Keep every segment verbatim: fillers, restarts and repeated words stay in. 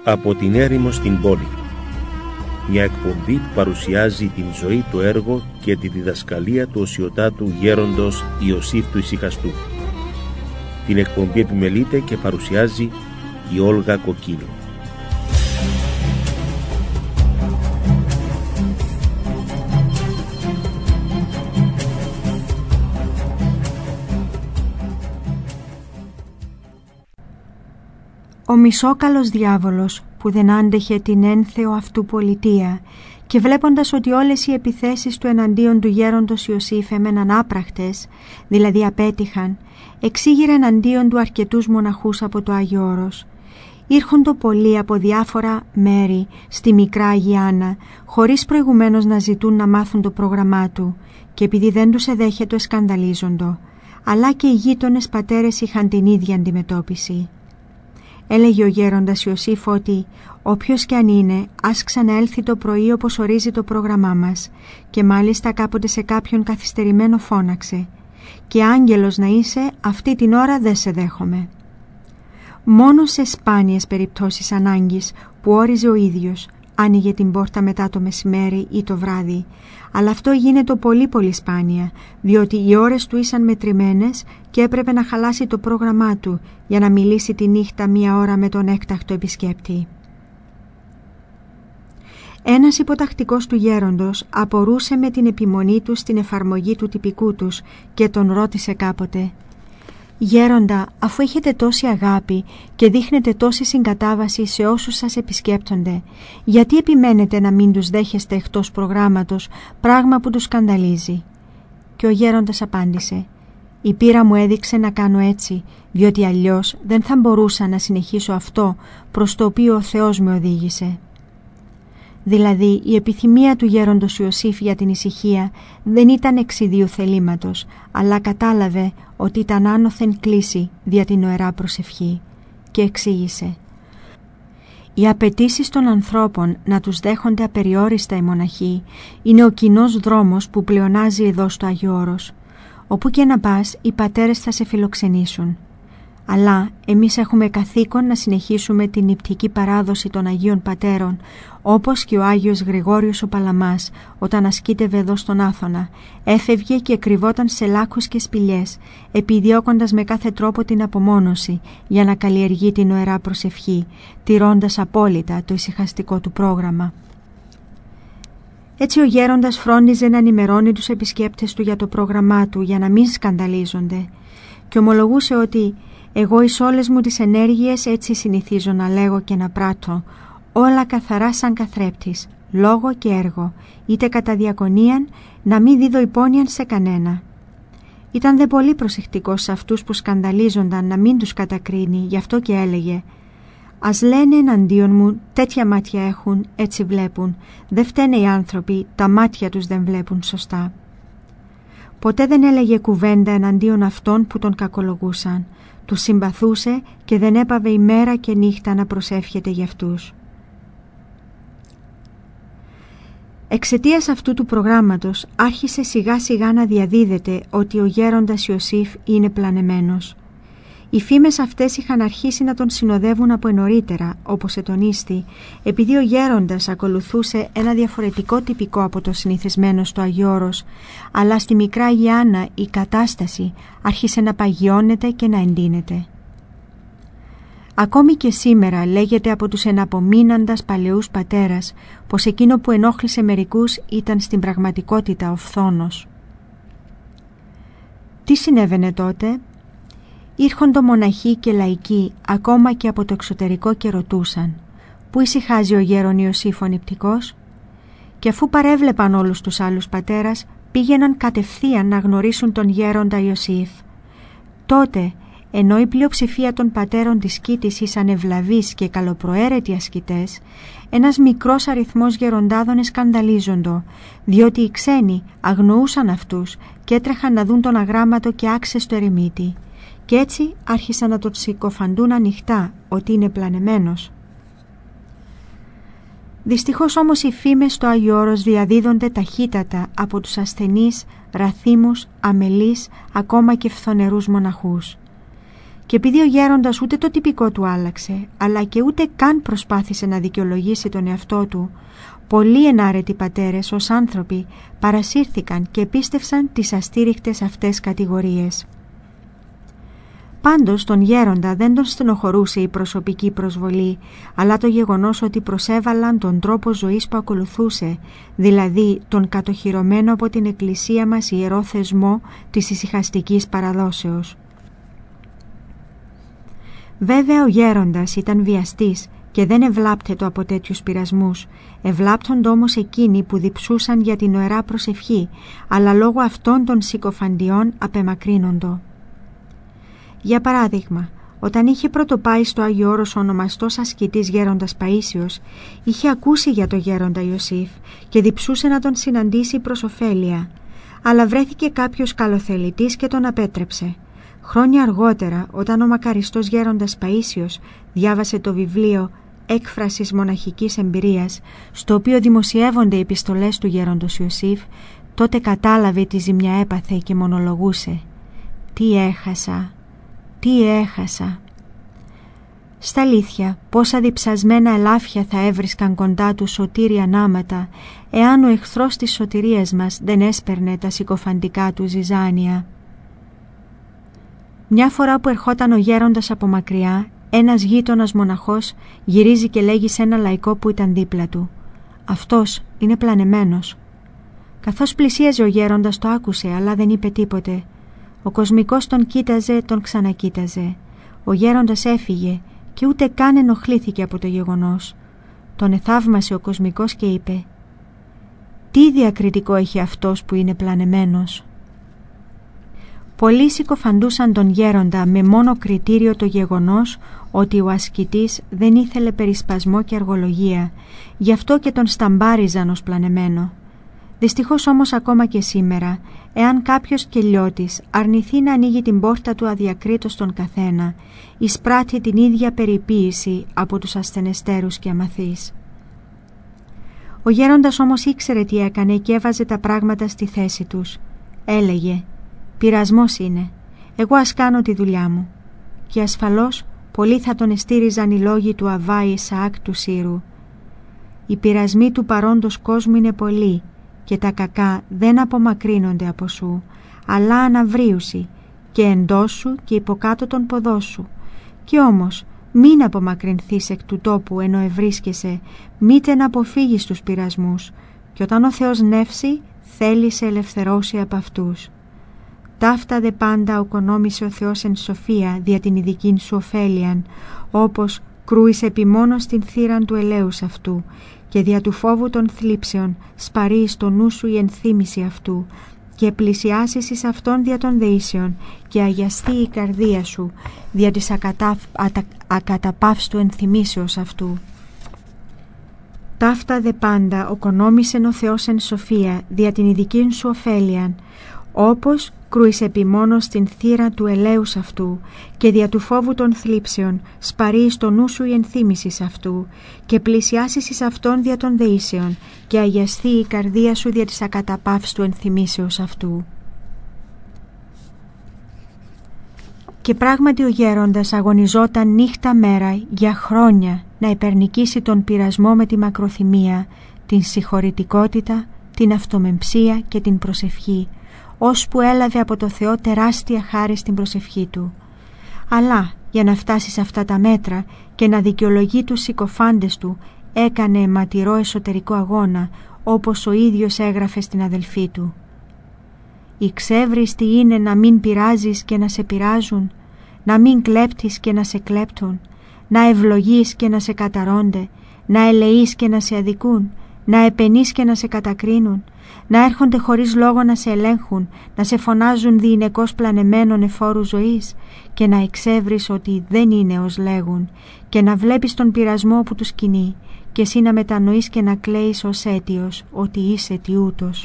Από την έρημο στην πόλη. Μια εκπομπή που παρουσιάζει την ζωή, το έργο και τη διδασκαλία του οσιοτάτου γέροντος Ιωσήφ του Ησυχαστού. Την εκπομπή επιμελείται και παρουσιάζει η Όλγα Κοκκίνου. Ο μισόκαλος διάβολος που δεν άντεχε την ένθεο αυτού πολιτεία και βλέποντας ότι όλες οι επιθέσεις του εναντίον του γέροντος Ιωσήφ έμεναν άπραχτες, δηλαδή απέτυχαν, εξήγηρε εναντίον του αρκετούς μοναχούς από το Άγιο Όρος. Ήρχοντο πολλοί από διάφορα μέρη στη Μικρά Αγία Άννα, χωρίς προηγουμένως να ζητούν να μάθουν το πρόγραμμά του, και επειδή δεν τους εδέχετο εσκανδαλίζοντο, αλλά και οι γείτονες πατέρες είχαν την ίδια αντιμετώπιση. Έλεγε ο γέροντας Ιωσήφ ότι όποιος κι αν είναι, ας ξαναέλθει το πρωί όπως ορίζει το πρόγραμμά μας, και μάλιστα κάποτε σε κάποιον καθυστερημένο φώναξε, και άγγελος να είσαι, αυτή την ώρα δεν σε δέχομαι. Μόνο σε σπάνιες περιπτώσεις ανάγκης που όριζε ο ίδιος, άνοιγε την πόρτα μετά το μεσημέρι ή το βράδυ, αλλά αυτό γίνεται πολύ πολύ σπάνια, διότι οι ώρες του ήσαν μετρημένες και έπρεπε να χαλάσει το πρόγραμμά του για να μιλήσει τη νύχτα μία ώρα με τον έκτακτο επισκέπτη. Ένας υποτακτικός του γέροντος απορούσε με την επιμονή του στην εφαρμογή του τυπικού τους και τον ρώτησε κάποτε: «Γέροντα, αφού έχετε τόση αγάπη και δείχνετε τόση συγκατάβαση σε όσους σας επισκέπτονται, γιατί επιμένετε να μην τους δέχεστε εκτός προγράμματος, πράγμα που τους σκανδαλίζει?» Και ο γέροντας απάντησε: «Η πείρα μου έδειξε να κάνω έτσι, διότι αλλιώς δεν θα μπορούσα να συνεχίσω αυτό προς το οποίο ο Θεός με οδήγησε». Δηλαδή η επιθυμία του γέροντος Ιωσήφ για την ησυχία δεν ήταν εξ ιδίου θελήματος, αλλά κατάλαβε ότι ήταν άνωθεν κλίση δια την οερά προσευχή, και εξήγησε: «Οι απαιτήσεις των ανθρώπων να τους δέχονται απεριόριστα οι μοναχοί είναι ο κοινός δρόμος που πλεονάζει εδώ στο Άγιο Όρος. Όπου και να πας, οι πατέρες θα σε φιλοξενήσουν. Αλλά εμείς έχουμε καθήκον να συνεχίσουμε την νηπτική παράδοση των Αγίων Πατέρων, όπως και ο Άγιος Γρηγόριος ο Παλαμάς, όταν ασκήτευε εδώ στον Άθωνα, έφευγε και κρυβόταν σε λάκκους και σπηλιές, επιδιώκοντας με κάθε τρόπο την απομόνωση για να καλλιεργεί την οερά προσευχή, τηρώντας απόλυτα το ησυχαστικό του πρόγραμμα». Έτσι ο γέροντας φρόντιζε να ενημερώνει τους επισκέπτες του για το πρόγραμμά του, για να μην σκανδαλίζονται, και ομολογούσε ότι «εγώ εις όλες μου τις ενέργειες έτσι συνηθίζω να λέγω και να πράττω, όλα καθαρά σαν καθρέπτης, λόγο και έργο, είτε κατά διακονίαν, να μην δίδω υπόνοιαν σε κανένα». Ήταν δε πολύ προσεκτικός σε αυτούς που σκανδαλίζονταν να μην τους κατακρίνει, γι' αυτό και έλεγε: «Ας λένε εναντίον μου, τέτοια μάτια έχουν, έτσι βλέπουν, δεν φταίνε οι άνθρωποι, τα μάτια τους δεν βλέπουν σωστά». Ποτέ δεν έλεγε κουβέντα εναντίον αυτών που τον κακολογούσαν. Τους συμπαθούσε και δεν έπαβε ημέρα και νύχτα να προσεύχεται για αυτούς. Εξαιτίας αυτού του προγράμματος άρχισε σιγά σιγά να διαδίδεται ότι ο γέροντας Ιωσήφ είναι πλανεμένος. Οι φήμες αυτές είχαν αρχίσει να τον συνοδεύουν από νωρίτερα, όπως ετονίστη, επειδή ο γέροντας ακολουθούσε ένα διαφορετικό τυπικό από το συνηθισμένο στο Άγιο Όρος, αλλά στη Μικρά Αγία Άννα η κατάσταση άρχισε να παγιώνεται και να εντείνεται. Ακόμη και σήμερα λέγεται από τους εναπομείναντας παλαιούς πατέρας πως εκείνο που ενόχλησε μερικούς ήταν στην πραγματικότητα ο φθόνος. Τι συνέβαινε τότε? Ήρχοντο μοναχοί και λαϊκοί ακόμα και από το εξωτερικό και ρωτούσαν: «Πού ησυχάζει ο γέρον Ιωσήφ ο νηπτικός?» Και αφού παρέβλεπαν όλους τους άλλους πατέρας, πήγαιναν κατευθείαν να γνωρίσουν τον γέροντα Ιωσήφ. Τότε, ενώ η πλειοψηφία των πατέρων της Κήτης ήσαν ευλαβείς και καλοπροαίρετοι ασκητές, ένας μικρός αριθμός γεροντάδων εσκανδαλίζοντο, διότι οι ξένοι αγνοούσαν αυτούς και έτρεχαν να δουν τον αγράμματο και άξεστο ερημίτη. Κι έτσι άρχισαν να τον συκοφαντούν ανοιχτά ότι είναι πλανεμένος. Δυστυχώς όμως οι φήμες στο Άγιο Όρος διαδίδονται ταχύτατα από τους ασθενείς, ραθύμους, αμελείς, ακόμα και φθονερούς μοναχούς. Και επειδή ο γέροντας ούτε το τυπικό του άλλαξε, αλλά και ούτε καν προσπάθησε να δικαιολογήσει τον εαυτό του, πολλοί ενάρετοι πατέρες ως άνθρωποι παρασύρθηκαν και πίστευσαν τις αστήριχτες αυτές κατηγορίες. Πάντως τον γέροντα δεν τον στενοχωρούσε η προσωπική προσβολή, αλλά το γεγονός ότι προσέβαλαν τον τρόπο ζωής που ακολουθούσε, δηλαδή τον κατοχυρωμένο από την Εκκλησία μας ιερό θεσμό της ησυχαστικής παραδόσεως. Βέβαια ο γέροντας ήταν βιαστής και δεν ευλάπτετο από τέτοιους πειρασμούς, ευλάπτονται όμως εκείνοι που διψούσαν για την ωερά προσευχή, αλλά λόγω αυτών των συκοφαντιών απεμακρύνοντο. Για παράδειγμα, όταν είχε πρωτοπάει στο Άγιο Όρος ο ονομαστός ασκητής γέροντας Παΐσιος, είχε ακούσει για το γέροντα Ιωσήφ και διψούσε να τον συναντήσει προς ωφέλεια, αλλά βρέθηκε κάποιος καλοθελητής και τον απέτρεψε. Χρόνια αργότερα, όταν ο μακαριστός γέροντας Παΐσιος διάβασε το βιβλίο «Έκφρασης μοναχικής εμπειρίας», στο οποίο δημοσιεύονται οι επιστολές του γέροντος Ιωσήφ, τότε κατάλαβε τι ζημιά έπαθε και μονολογούσε «Τι έχασα, τι έχασα». Στα αλήθεια, πόσα διψασμένα ελάφια θα έβρισκαν κοντά του σωτήρια νάματα, εάν ο εχθρός της σωτηρίας μας δεν έσπερνε τα συκοφαντικά του ζυζάνια. Μια φορά που ερχόταν ο γέροντας από μακριά, ένας γείτονας μοναχός γυρίζει και λέγει σε ένα λαϊκό που ήταν δίπλα του «Αυτός είναι πλανεμένος». Καθώς πλησίαζε ο γέροντας το άκουσε, αλλά δεν είπε τίποτε. Ο κοσμικός τον κοίταζε, τον ξανακοίταζε. Ο γέροντας έφυγε και ούτε καν ενοχλήθηκε από το γεγονός. Τον εθαύμασε ο κοσμικός και είπε «Τι διακριτικό έχει αυτός που είναι πλανεμένος». Πολλοί συκοφαντούσαν τον γέροντα με μόνο κριτήριο το γεγονός ότι ο ασκητής δεν ήθελε περισπασμό και αργολογία, γι' αυτό και τον σταμπάριζαν ως πλανεμένο. Δυστυχώς όμως ακόμα και σήμερα, εάν κάποιος κελιώτης αρνηθεί να ανοίγει την πόρτα του αδιακρίτως στον καθένα, εισπράττει την ίδια περιποίηση από τους ασθενεστέρους και αμαθείς. Ο γέροντας όμως ήξερε τι έκανε και έβαζε τα πράγματα στη θέση τους. Έλεγε «Πειρασμός είναι, εγώ ας κάνω τη δουλειά μου». Και ασφαλώς πολλοί θα τον εστήριζαν οι λόγοι του Αβά Ισαάκ του Σύρου. Οι πειρασμοί του παρόντος κόσμου είναι πολλοί και τα κακά δεν απομακρύνονται από σου, αλλά αναβρίουσι και εντός σου και υποκάτω των ποδών σου. Κι όμως μην απομακρυνθείς εκ του τόπου ενώ ευρίσκεσαι, μήτε να αποφύγεις τους πειρασμούς, και όταν ο Θεός νεύσει θέλει σε ελευθερώσει από αυτούς. Ταύτα δε πάντα οκονόμησε ο Θεός εν σοφία δια την ειδικήν σου ωφέλιαν, όπως κρούεις επιμόνως την θύραν του ελέους αυτού, και δια του φόβου των θλίψεων σπαρεί στο νου σου η ενθύμηση αυτού, και πλησιάσεις εις αυτόν δια των δεήσεων, και αγιαστεί η καρδία σου δια της ακατά, ατα, ακαταπαύστου ενθυμήσεως αυτού. Ταύτα δε πάντα οκονόμησεν ο Θεός εν σοφία δια την ειδικήν σου ωφέλιαν, όπως κρούεις επιμόνως την θύρα του ελέους αυτού, και δια του φόβου των θλίψεων σπαρεί στο νου σου η ενθύμησης αυτού, και πλησιάσεις εις αυτόν δια των δεήσεων, και αγιαστεί η καρδία σου δια της ακαταπαύστου ενθυμήσεως αυτού. Και πράγματι ο γέροντας αγωνιζόταν νύχτα μέρα για χρόνια να υπερνικήσει τον πειρασμό με τη μακροθυμία, την συγχωρητικότητα, την αυτομεμψία και την προσευχή, ώσπου έλαβε από το Θεό τεράστια χάρη στην προσευχή του. Αλλά για να φτάσει σε αυτά τα μέτρα και να δικαιολογεί τους συκοφάντες του, έκανε αιματηρό εσωτερικό αγώνα, όπως ο ίδιος έγραφε στην αδελφή του. «Η ξέβρις τι είναι να μην πειράζεις και να σε πειράζουν, να μην κλέπτεις και να σε κλέπτουν, να ευλογείς και να σε καταρώνται, να ελεείς και να σε αδικούν, να επενείς και να σε κατακρίνουν, να έρχονται χωρίς λόγο να σε ελέγχουν, να σε φωνάζουν διηνεκώς πλανεμένων εφόρου ζωής, και να εξεύρεις ότι δεν είναι ως λέγουν, και να βλέπεις τον πειρασμό που τους κινεί, και εσύ να μετανοείς και να κλαίεις ως αίτιος ότι είσαι τι ούτως».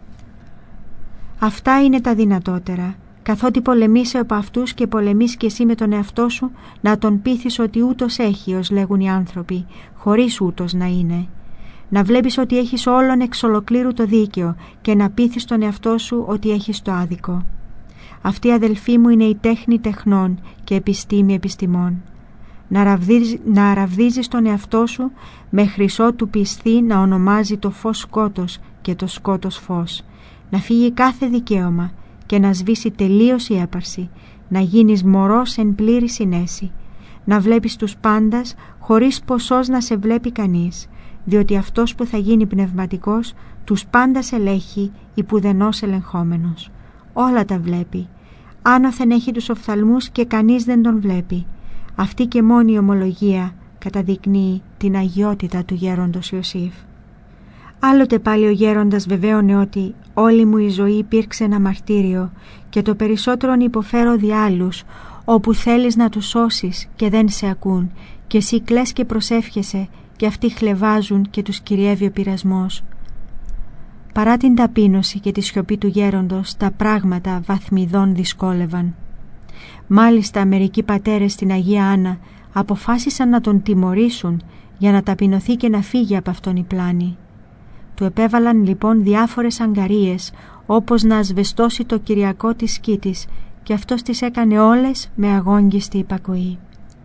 Αυτά είναι τα δυνατότερα, καθότι πολεμήσε από αυτούς και πολεμείς και εσύ με τον εαυτό σου, να τον πείθεις ότι ούτως έχει ως λέγουν οι άνθρωποι, χωρίς ούτως να είναι. Να βλέπεις ότι έχεις όλον εξ ολοκλήρου το δίκαιο και να πείθεις τον εαυτό σου ότι έχεις το άδικο. Αυτή, αδελφοί μου, είναι η τέχνη τεχνών και επιστήμη επιστημών. Να ραβδίζεις, να ραβδίζεις τον εαυτό σου μέχρι ότου πιστεί να ονομάζει το φως σκότος και το σκότος φως. Να φύγει κάθε δικαίωμα και να σβήσει τελείως η έπαρση. Να γίνεις μωρός εν πλήρη συνέση. Να βλέπεις τους πάντας χωρίς ποσός να σε βλέπει κανείς, διότι αυτός που θα γίνει πνευματικός τους πάντας ελέγχει υπουδενός ελεγχόμενος. Όλα τα βλέπει. Άνωθεν έχει τους οφθαλμούς και κανείς δεν τον βλέπει. Αυτή και μόνη η ομολογία καταδεικνύει την αγιότητα του γέροντος Ιωσήφ. Άλλοτε πάλι ο γέροντας βεβαίωνε ότι όλη μου η ζωή υπήρξε ένα μαρτύριο και το περισσότερον υποφέρω δι' άλλους, όπου θέλεις να τους σώσεις και δεν σε ακούν και εσύ κλαις και προσεύχεσαι και αυτοί χλεβάζουν και τους κυριεύει ο πειρασμός. Παρά την ταπείνωση και τη σιωπή του γέροντος, τα πράγματα βαθμιδών δυσκόλευαν. Μάλιστα μερικοί πατέρες στην Αγία Άννα αποφάσισαν να τον τιμωρήσουν για να ταπεινωθεί και να φύγει από αυτόν η πλάνη. Του επέβαλαν λοιπόν διάφορες αγκαρίες, όπως να ασβεστώσει το κυριακό της σκήτης, και αυτός τις έκανε όλες με αγόγγιστη υπακοή.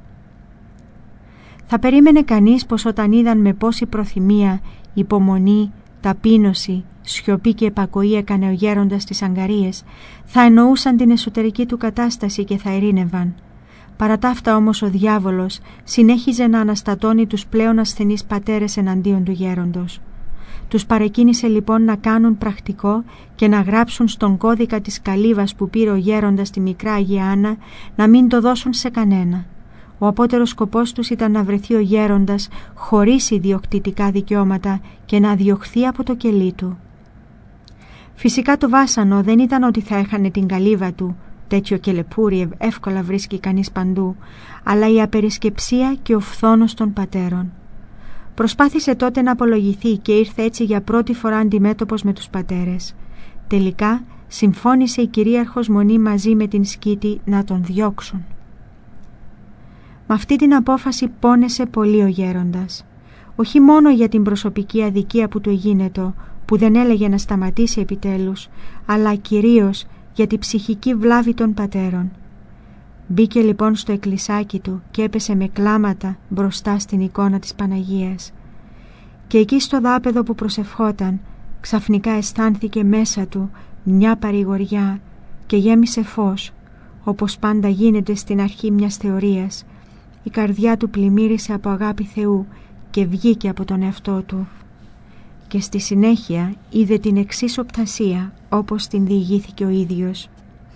Θα περίμενε κανείς πως όταν είδαν με πόση προθυμία, υπομονή, ταπείνωση, σιωπή και επακοή έκανε ο γέροντας τις αγκαρίες, θα εννοούσαν την εσωτερική του κατάσταση και θα ειρήνευαν. Παρά τα αυτά όμως ο διάβολος συνέχιζε να αναστατώνει τους πλέον ασθενείς πατέρες εναντίον του γέροντος. Τους παρεκκίνησε λοιπόν να κάνουν πρακτικό και να γράψουν στον κώδικα της καλύβας που πήρε ο γέροντας στη μικρά Αγία Άννα να μην το δώσουν σε κανένα. Ο απότερος σκοπός τους ήταν να βρεθεί ο γέροντας χωρίς ιδιοκτητικά δικαιώματα και να διωχθεί από το κελί του. Φυσικά το βάσανο δεν ήταν ότι θα έχανε την καλύβα του, τέτοιο κελεπούρι εύκολα βρίσκει κανείς παντού, αλλά η απερισκεψία και ο φθόνος των πατέρων. Προσπάθησε τότε να απολογηθεί και ήρθε έτσι για πρώτη φορά αντιμέτωπος με τους πατέρες. Τελικά συμφώνησε η κυρίαρχος μονή μαζί με την σκήτη να τον διώξουν. Με αυτή την απόφαση πόνεσε πολύ ο γέροντας. Όχι μόνο για την προσωπική αδικία που του εγίνετο, που δεν έλεγε να σταματήσει επιτέλους, αλλά κυρίως για την ψυχική βλάβη των πατέρων. Μπήκε λοιπόν στο εκκλησάκι του και έπεσε με κλάματα μπροστά στην εικόνα της Παναγίας. Και εκεί στο δάπεδο που προσευχόταν, ξαφνικά αισθάνθηκε μέσα του μια παρηγοριά και γέμισε φως, όπως πάντα γίνεται στην αρχή μιας θεωρίας. Η καρδιά του πλημμύρισε από αγάπη Θεού και βγήκε από τον εαυτό του. Και στη συνέχεια είδε την εξής οπτασία όπως την διηγήθηκε ο ίδιος.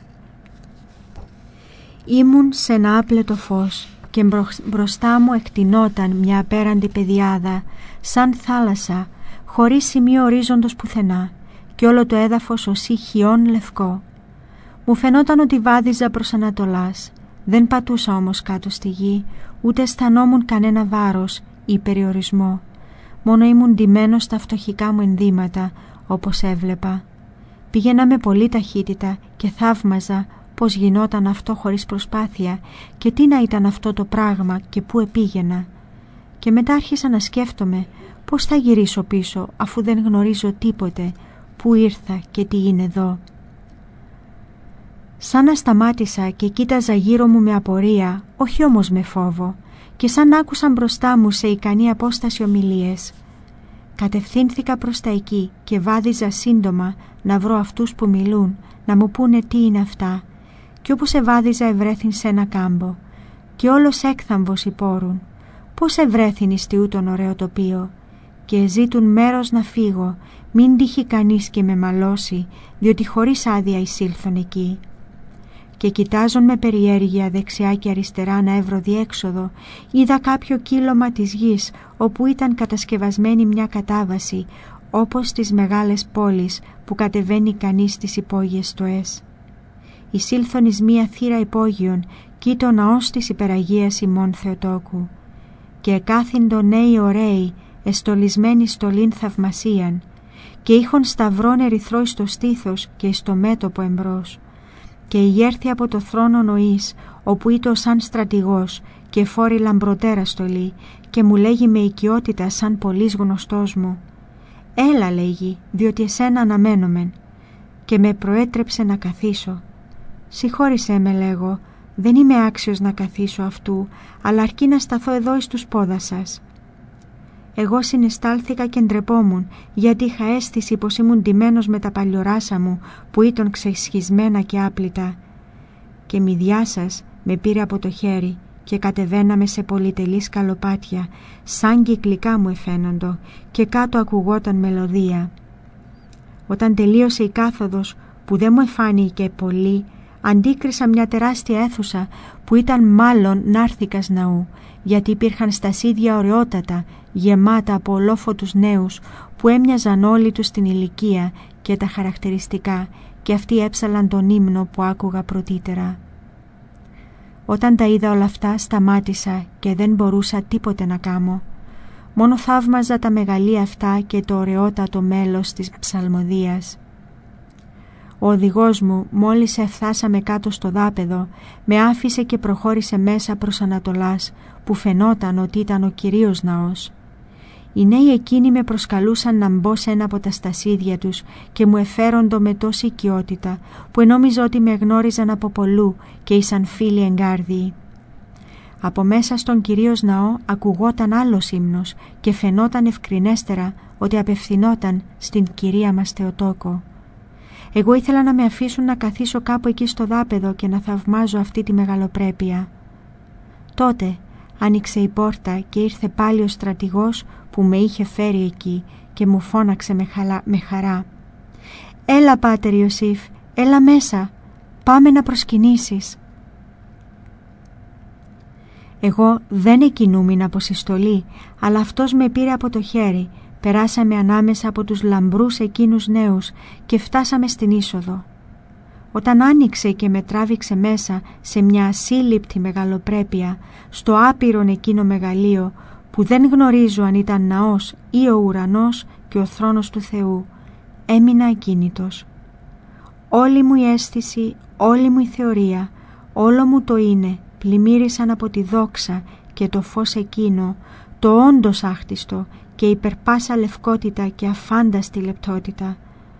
Ήμουν σε ένα άπλετο φως και μπροστά μου εκτινόταν μια απέραντη πεδιάδα, σαν θάλασσα, χωρίς σημείο ορίζοντος πουθενά, και όλο το έδαφος ως χιόν λευκό. Μου φαινόταν ότι βάδιζα προς Ανατολάς. Δεν πατούσα όμως κάτω στη γη, ούτε αισθανόμουν κανένα βάρος ή περιορισμό. Μόνο ήμουν ντυμένος στα φτωχικά μου ενδύματα, όπως έβλεπα. Πήγαινα με πολλή ταχύτητα και θαύμαζα πώς γινόταν αυτό χωρίς προσπάθεια και τι να ήταν αυτό το πράγμα και πού επήγαινα. Και μετά άρχισα να σκέφτομαι πώς θα γυρίσω πίσω αφού δεν γνωρίζω τίποτε, πού ήρθα και τι είναι εδώ. Σαν να σταμάτησα και κοίταζα γύρω μου με απορία, όχι όμως με φόβο, και σαν άκουσαν μπροστά μου σε ικανή απόσταση ομιλίες. Κατευθύνθηκα προς τα εκεί και βάδιζα σύντομα να βρω αυτούς που μιλούν, να μου πούνε τι είναι αυτά, και όπως εβάδιζα ευρέθην σε ένα κάμπο, και όλος έκθαμβος υπόρουν. Πώς ευρέθην εις τιούτον ωραίο τοπίο, και ζήτουν μέρος να φύγω, μην τύχει κανείς και με μαλώσει, διότι χωρίς άδεια εισήλθον εκεί. Και κοιτάζον με περιέργεια δεξιά και αριστερά να έβρω διέξοδο, είδα κάποιο κύλωμα της γης, όπου ήταν κατασκευασμένη μια κατάβαση, όπως στις μεγάλες πόλεις που κατεβαίνει κανείς στις υπόγειες στοές. Εισήλθον εις μία θύρα υπόγειων, κι το ναός της υπεραγίας ημών Θεοτόκου. Και εκάθυντο νέοι ωραίοι, εστολισμένοι στολήν θαυμασίαν, και είχον σταυρών ερυθρό εις το στήθος και εις το μέτωπο εμπρός. Και ηγέρθη από το θρόνο Νοής, όπου ήτο σαν στρατηγός και φόρη λαμπροτέρα στολή, και μου λέγει με οικειότητα σαν πολύς γνωστός μου. «Έλα», λέγει, «διότι εσένα αναμένομεν», και με προέτρεψε να καθίσω. «Συγχώρησέ με», λέγω, «δεν είμαι άξιος να καθίσω αυτού, αλλά αρκεί να σταθώ εδώ εις τους πόδα σας». Εγώ συναισθάλθηκα και ντρεπόμουν, γιατί είχα αίσθηση πως ήμουν ντυμένος με τα παλιοράσα μου, που ήταν ξεσχισμένα και άπλυτα. Και μηδιά σας με πήρε από το χέρι και κατεβαίναμε σε πολυτελή σκαλοπάτια, σαν κυκλικά μου εφαίνοντο, και κάτω ακουγόταν μελωδία. Όταν τελείωσε η κάθοδος, που δεν μου εφάνηκε πολύ, αντίκρισα μια τεράστια αίθουσα που ήταν μάλλον νάρθηκας ναού, γιατί υπήρχαν στασίδια ωραιότατα, γεμάτα από ολόφωτους νέους που έμοιαζαν όλοι τους στην ηλικία και τα χαρακτηριστικά, και αυτοί έψαλαν τον ύμνο που άκουγα πρωτήτερα. Όταν τα είδα όλα αυτά, σταμάτησα και δεν μπορούσα τίποτε να κάμω. Μόνο θαύμαζα τα μεγαλεία αυτά και το ωραιότατο μέλος της ψαλμοδίας. Ο οδηγός μου, μόλις εφτάσαμε κάτω στο δάπεδο, με άφησε και προχώρησε μέσα προς Ανατολάς, που φαινόταν ότι ήταν ο κυρίως ναός. Οι νέοι εκείνοι με προσκαλούσαν να μπω σε ένα από τα στασίδια τους και μου εφέροντο με τόση οικειότητα, που ενόμιζα ότι με γνώριζαν από πολλού και ήσαν φίλοι εγκάρδιοι. Από μέσα στον κυρίως ναό ακουγόταν άλλος ύμνος και φαινόταν ευκρινέστερα ότι απευθυνόταν στην κυρία μας Θεοτόκο. Εγώ ήθελα να με αφήσουν να καθίσω κάπου εκεί στο δάπεδο και να θαυμάζω αυτή τη μεγαλοπρέπεια. Τότε άνοιξε η πόρτα και ήρθε πάλι ο στρατηγός που με είχε φέρει εκεί και μου φώναξε με, χαλα... με χαρά. «Έλα, Πάτερ Ιωσήφ, έλα μέσα, πάμε να προσκυνήσεις». Εγώ δεν εκκινούμην από συστολή, αλλά αυτός με πήρε από το χέρι. Περάσαμε ανάμεσα από τους λαμπρούς εκείνους νέους και φτάσαμε στην είσοδο. Όταν άνοιξε και με τράβηξε μέσα σε μια ασύλληπτη μεγαλοπρέπεια, στο άπειρον εκείνο μεγαλείο, που δεν γνωρίζω αν ήταν ναός ή ο ουρανός και ο θρόνος του Θεού, έμεινα ακίνητος. Όλη μου η αίσθηση, όλη μου η θεωρία, όλο μου το είναι, πλημμύρισαν από τη δόξα και το φως εκείνο, το όντως άχτιστο και υπερπάσα λευκότητα και αφάνταστη λεπτότητα.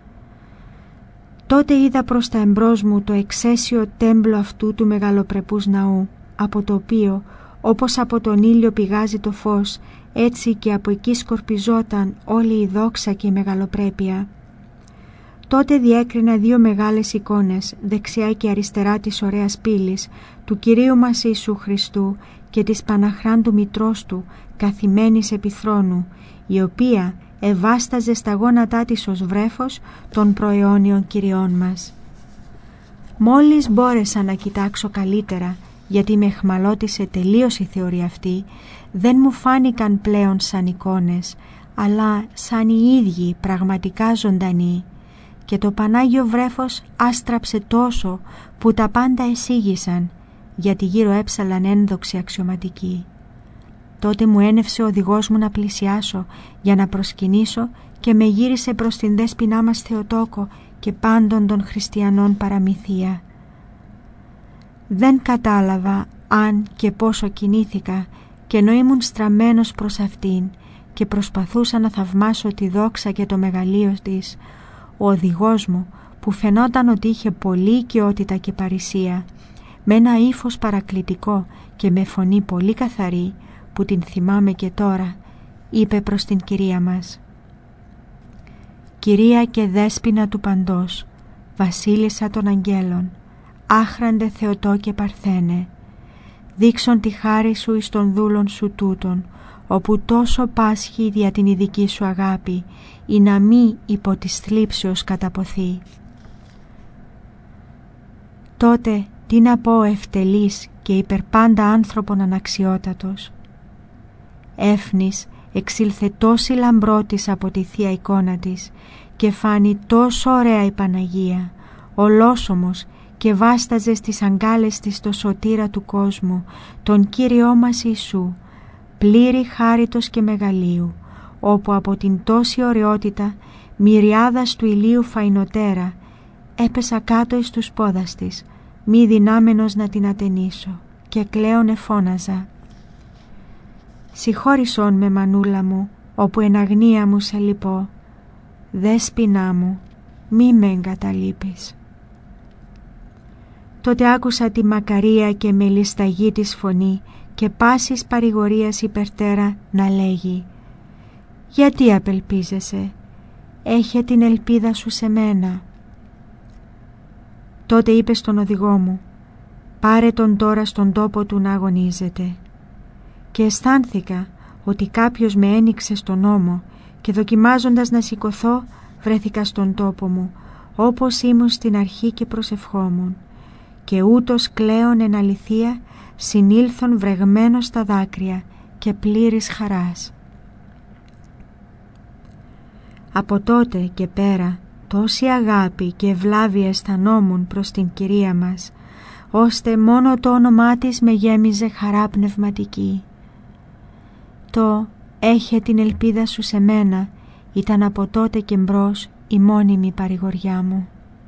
Τότε είδα προς τα εμπρός μου το εξαίσιο τέμπλο αυτού του μεγαλοπρεπούς ναού, από το οποίο, όπως από τον ήλιο πηγάζει το φως, έτσι και από εκεί σκορπιζόταν όλη η δόξα και η μεγαλοπρέπεια. Τότε διέκρινα δύο μεγάλες εικόνες, δεξιά και αριστερά της ωραίας πύλης, του Κυρίου μας Ιησού Χριστού και της Παναχράντου Μητρός Του, καθημένης επί θρόνου, η οποία ευάσταζε στα γόνατά της ως βρέφος των προαιώνιων Κυριών μας. Μόλις μπόρεσα να κοιτάξω καλύτερα, γιατί με εχμαλώτησε τελείως η θεωρία αυτή, δεν μου φάνηκαν πλέον σαν εικόνες, αλλά σαν οι ίδιοι πραγματικά ζωντανοί, και το Πανάγιο Βρέφος άστραψε τόσο που τα πάντα εσίγησαν, γιατί γύρω έψαλαν ένδοξοι αξιωματικοί. Τότε μου ένευσε ο οδηγός μου να πλησιάσω για να προσκυνήσω και με γύρισε προς την δέσποινά μας Θεοτόκο και πάντων των χριστιανών παραμυθία. Δεν κατάλαβα αν και πόσο κινήθηκα, και ενώ ήμουν στραμμένος προς αυτήν και προσπαθούσα να θαυμάσω τη δόξα και το μεγαλείο της, ο οδηγός μου, που φαινόταν ότι είχε πολλή οικειότητα και παρησία, με ένα ύφος παρακλητικό και με φωνή πολύ καθαρή, που την θυμάμαι και τώρα, είπε προς την κυρία μας: «Κυρία και δέσποινα του παντός, βασίλισσα των αγγέλων, άχραντε Θεοτόκε Παρθένε, δείξον τη χάρη σου εις των δούλων σου τούτων, όπου τόσο πάσχει δια την ειδική σου αγάπη, ή να μη υπό της θλίψεως καταποθεί». Τότε τι να πω ευτελής και υπερπάντα άνθρωπον αναξιότατος. Έφνης εξήλθε τόση λαμπρότης από τη Θεία εικόνα της και φάνει τόσο ωραία η Παναγία, ολόσωμος, και βάσταζε στις αγκάλες της το σωτήρα του κόσμου, τον Κύριό μας Ιησού, πλήρη χάριτος και μεγαλείου, όπου από την τόση ωραιότητα μυριάδας του ηλίου φαϊνοτέρα έπεσα κάτω εις τους πόδας της, μη δυνάμενος να την ατενίσω, και κλαίον εφώναζα: «Συγχώρησόν με, μανούλα μου, όπου εν αγνία μου σε λυπώ, δέσποινά μου, μη με εγκαταλείπεις». Τότε άκουσα τη μακαρία και μελισταγή της φωνή και πάσης παρηγορίας υπερτέρα να λέγει «Γιατί απελπίζεσαι, έχε την ελπίδα σου σε μένα». Τότε είπε στον οδηγό μου «Πάρε τον τώρα στον τόπο του να αγωνίζεται». Και αισθάνθηκα ότι κάποιος με ένοιξε στον ώμο και δοκιμάζοντας να σηκωθώ βρέθηκα στον τόπο μου όπως ήμουν στην αρχή και προσευχόμουν, και ούτως κλαίων εν αληθεία συνήλθον βρεγμένος στα δάκρυα και πλήρης χαράς. Από τότε και πέρα τόση αγάπη και ευλάβεια αισθανόμουν προς την Κυρία μας, ώστε μόνο το όνομά της με γέμιζε χαρά πνευματική. Το «έχε την ελπίδα σου σε μένα» ήταν από τότε και μπρος η μόνιμη παρηγοριά μου.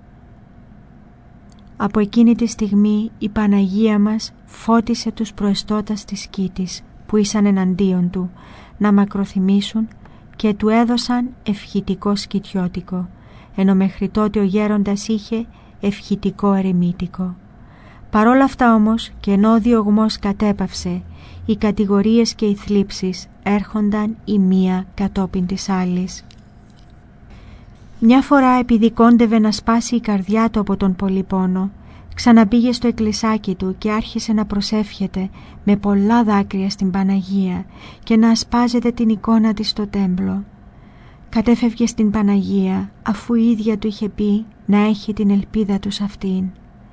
Από εκείνη τη στιγμή η Παναγία μας φώτισε τους προεστώτας της Κήτης που ήσαν εναντίον του να μακροθυμήσουν και του έδωσαν ευχητικό σκητιώτικο, ενώ μέχρι τότε ο γέροντας είχε ευχητικό ερημίτικο. Παρόλα αυτά όμως, και ενώ ο διωγμός κατέπαυσε, οι κατηγορίες και οι θλίψεις έρχονταν η μία κατόπιν της άλλης. Μια φορά, επειδή κόντευε να σπάσει η καρδιά του από τον πολύ πόνο, ξαναπήγε στο εκκλησάκι του και άρχισε να προσεύχεται με πολλά δάκρυα στην Παναγία και να ασπάζεται την εικόνα της στο τέμπλο. Κατέφευγε στην Παναγία, αφού η ίδια του είχε πει να έχει την ελπίδα του σε αυτήν.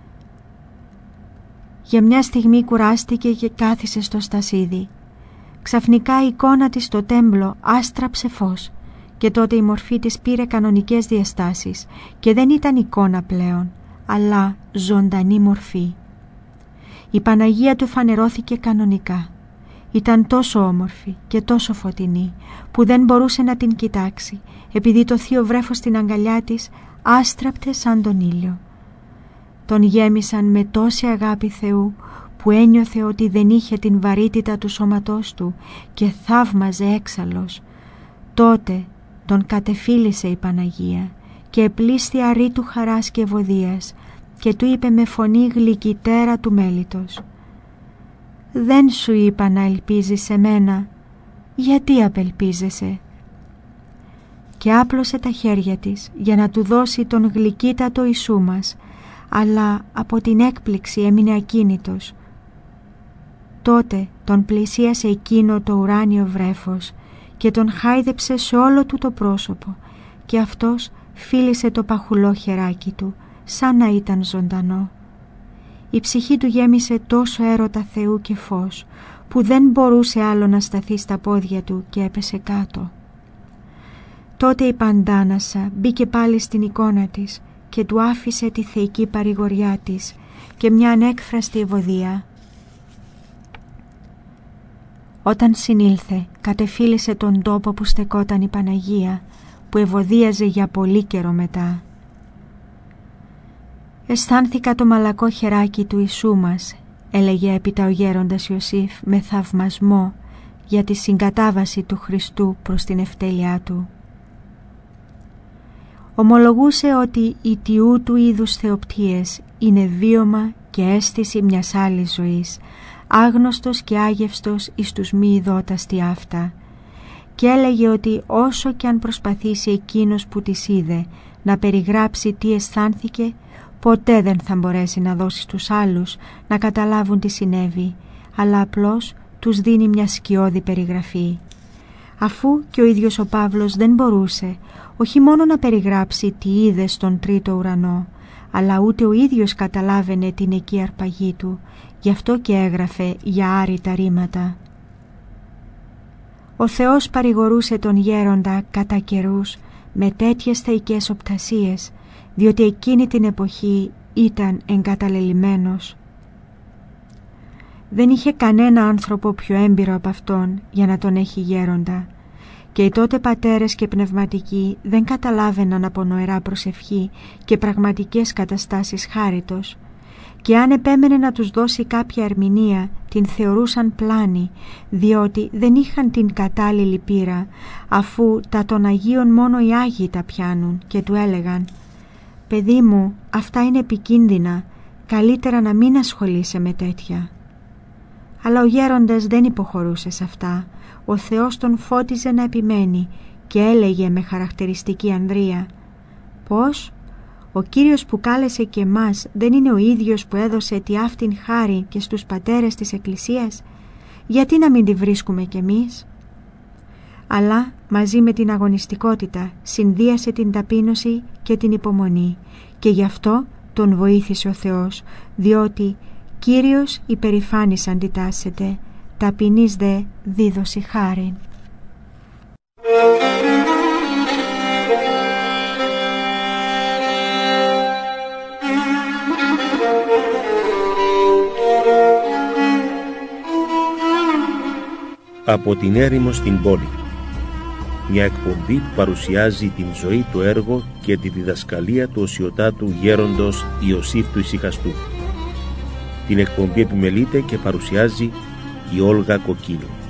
Για μια στιγμή κουράστηκε και κάθισε στο στασίδι. Ξαφνικά η εικόνα της στο τέμπλο άστραψε φως και τότε η μορφή της πήρε κανονικές διαστάσεις και δεν ήταν εικόνα πλέον, αλλά ζωντανή μορφή. Η Παναγία του φανερώθηκε κανονικά. Ήταν τόσο όμορφη και τόσο φωτεινή που δεν μπορούσε να την κοιτάξει, επειδή το θείο βρέφος στην αγκαλιά της άστραπτε σαν τον ήλιο. Τον γέμισαν με τόση αγάπη Θεού που ένιωθε ότι δεν είχε την βαρύτητα του σώματός του και θαύμαζε έξαλλος. Τότε τον κατεφίλησε η Παναγία και επλήσθη αρήτου χαράς και ευωδίας και του είπε με φωνή γλυκυτέρα του μέλιτος «Δεν σου είπα να ελπίζεις σε μένα, γιατί απελπίζεσαι?» Και άπλωσε τα χέρια της για να του δώσει τον γλυκύτατο Ιησού μας, αλλά από την έκπληξη έμεινε ακίνητος. Τότε τον πλησίασε εκείνο το ουράνιο βρέφος και τον χάιδεψε σε όλο του το πρόσωπο και αυτός φίλησε το παχουλό χεράκι του σαν να ήταν ζωντανό. Η ψυχή του γέμισε τόσο έρωτα Θεού και φως που δεν μπορούσε άλλο να σταθεί στα πόδια του και έπεσε κάτω. Τότε η Παντάνασα μπήκε πάλι στην εικόνα της και του άφησε τη θεϊκή παρηγοριά της και μια ανέκφραστη ευωδία. Όταν συνήλθε, κατεφίλησε τον τόπο που στεκόταν η Παναγία, που ευωδίαζε για πολύ καιρό μετά. «Αισθάνθηκα το μαλακό χεράκι του Ιησού μας», έλεγε έπειτα ο γέροντας Ιωσήφ με θαυμασμό για τη συγκατάβαση του Χριστού προς την ευτέλειά του. Ομολογούσε ότι οι τιού του είδους θεοπτίες είναι βίωμα και αίσθηση μιας άλλης ζωής, άγνωστος και άγευστος εις τους μη ειδότας τι αυτά, και έλεγε ότι όσο και αν προσπαθήσει εκείνος που τις είδε να περιγράψει τι αισθάνθηκε, ποτέ δεν θα μπορέσει να δώσει στους άλλους να καταλάβουν τι συνέβη, αλλά απλώς τους δίνει μια σκιώδη περιγραφή. Αφού και ο ίδιος ο Παύλος δεν μπορούσε όχι μόνο να περιγράψει τι είδε στον τρίτο ουρανό, αλλά ούτε ο ίδιος καταλάβαινε την εκεί αρπαγή του, γι' αυτό και έγραφε για άρρητα ρήματα. Ο Θεός παρηγορούσε τον γέροντα κατά καιρούς με τέτοιες θεϊκές οπτασίες, διότι εκείνη την εποχή ήταν εγκαταλελειμμένος. Δεν είχε κανένα άνθρωπο πιο έμπειρο από αυτόν για να τον έχει γέροντα, και οι τότε πατέρες και πνευματικοί δεν καταλάβαιναν από νοερά προσευχή και πραγματικές καταστάσεις χάριτος, και αν επέμενε να τους δώσει κάποια ερμηνεία την θεωρούσαν πλάνη, διότι δεν είχαν την κατάλληλη πείρα, αφού τα των Αγίων μόνο οι Άγιοι τα πιάνουν, και του έλεγαν «Παιδί μου, αυτά είναι επικίνδυνα, καλύτερα να μην ασχολείσαι με τέτοια. Αλλά ο γέροντας δεν υποχωρούσε σε αυτά. Ο Θεός τον φώτιζε να επιμένει και έλεγε με χαρακτηριστική ανδρεία: «Πώς? Ο Κύριος που κάλεσε και εμάς δεν είναι ο ίδιος που έδωσε τη αυτήν χάρη και στους πατέρες της Εκκλησίας? Γιατί να μην τη βρίσκουμε κι εμείς?» Αλλά μαζί με την αγωνιστικότητα συνδύασε την ταπείνωση και την υπομονή, και γι' αυτό τον βοήθησε ο Θεός, διότι «Κύριος υπερηφάνης αντιτάσσεται, ταπεινής δε δίδωση χάριν». Από την έρημο στην πόλη. Μια εκπομπή που παρουσιάζει την ζωή, το έργο και τη διδασκαλία του οσιοτάτου γέροντος Ιωσήφ του Ησυχαστού. Την εκπομπή επιμελείται και παρουσιάζει η Όλγα Κοκκίνου.